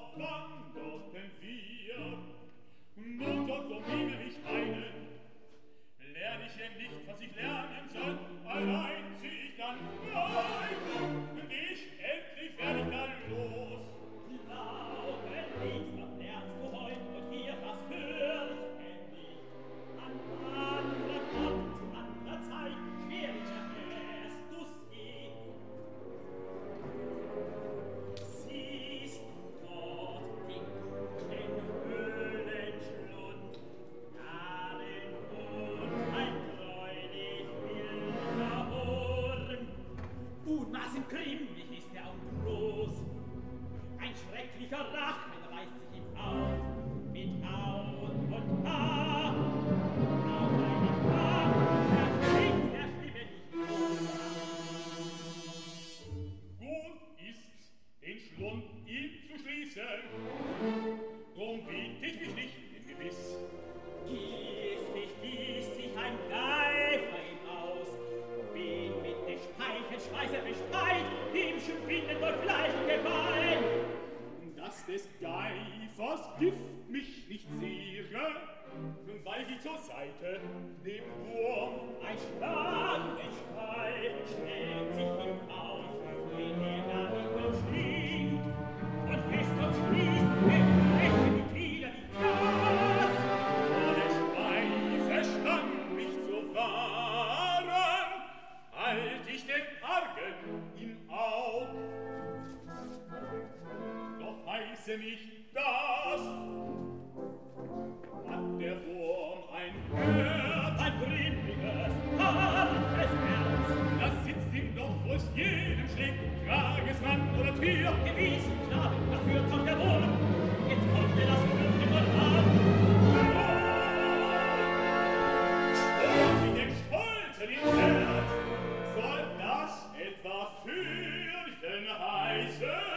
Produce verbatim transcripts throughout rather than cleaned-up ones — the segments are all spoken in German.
wanderten wir. Nun dort so nehme ich einen, lern ich ja nicht, was ich lernen soll, allein zieh ich dann rein, und ich, endlich werd ich dann los. Glaube nicht, was lernst du heut, und hier was fürchten dich. An anderer Ort, zu anderer Zeit, schwerlich erfährst du's je. Siehst du dort den dunklen Höhlenschlund, darin wohnt ein greulich wilder Wurm. Unmaßen grimmig ist er und groß, ein schrecklicher Rachen reißt sich ihm auf, mit Aug und Haar. Auf einen Tag versteht der Stimme nicht Gut ist's, den Schlund ihm zu schließen, drum biet ich mich nicht in Gewiss. Giftig gießt sich ein Geifer ihm aus, wen mit der Speichelschweiße bespeit, dem schwindet wohl Fleisch und Gebein. Dass des Geifers Gift mich nicht sehre, nun weich ich zur Seite dem Wurm. Ein Schlangenschweif schlägt sich ihm auf, den er damit umschlingt, und fest umschließt, entbrechen die Glieder wie Glas. Und der Schweife schlang mich zu wahren, halt ich den Argen im Aug. Doch heiße nicht das, hat der Wurm ein Herz, Ein grimmiges, hartes Herz. das sitzt ihm doch aus jedem Schlick, trages Mann oder Tier. Gewiss, klar, dafür kommt der Wurm. Jetzt kommt er das Fürchten wohl an. Schwor sie dem Stolzen ins Herz, soll das etwa fürchten heißen?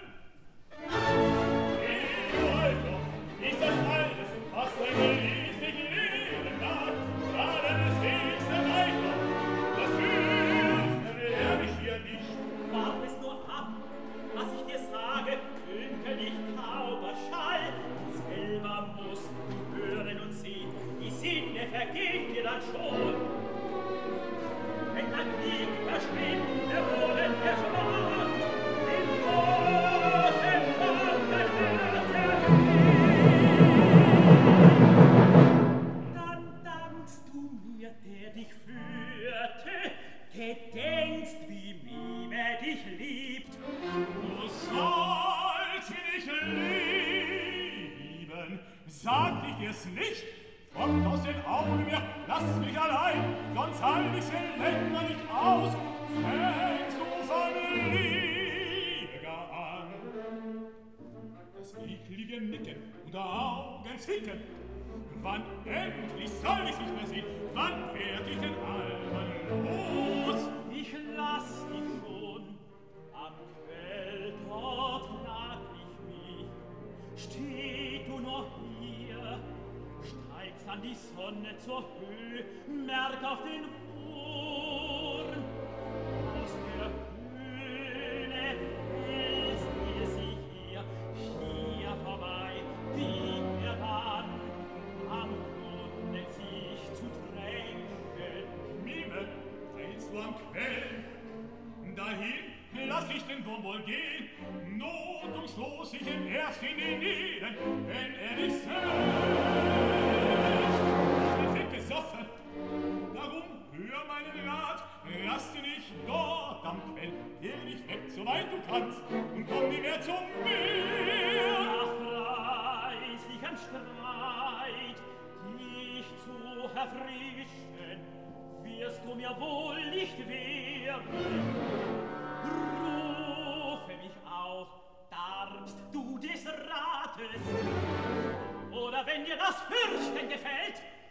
Egal doch, ist das alles, was ein gelistig Leben mag, gerade des Wegs der Weiter, das fürchten werde ich hier nicht. Wart es nur ab, was ich dir sage, dünkelig tauber Schall. Selber musst du hören und sehen, die Sinne vergehen dir dann schon. Wenn dein Blick verschwindet, der Boden erschwand, im großen Wandern wird er gesehen. Dann dankst du mir, der dich führte, gedenkst, wie Mime dich liebt. Du sollst mich lieben, sag ich dir's nicht, kommt aus den Augen mir, lass mich allein, sonst halt ich sie länger nicht aus, fängst du von Liebe gar an. Das eklige Nicken und Augen zwicken, wann endlich soll ich nicht mehr sehen, wann werd ich den Almen los? Ich lass dich schon, am Quell dort nag ich mich. Steh du noch hier, steigst an die Sonne zur Höhe, merk auf den Wurm. Aus der Höhle fällst ihr sie hier, hier vorbei, wie er dann am Grunde sich zu tränken. Mime, teilst du am Quell? Dahin lass ich den Wurm wohl gehen, Not und stoß ich ihm erst in die Nieden, wenn er dich selbst weggesoffen. Darum hör meinen Rat, raste nicht dort am Quell, kehr dich weg, so weit du kannst, und komm nie mehr zu mir. Nach preislichem Streit dich zu erfrischen, wirst du mir wohl nicht wehren. Rufe mich auf, darbst du des Rates, oder wenn dir das Fürchten gefällt,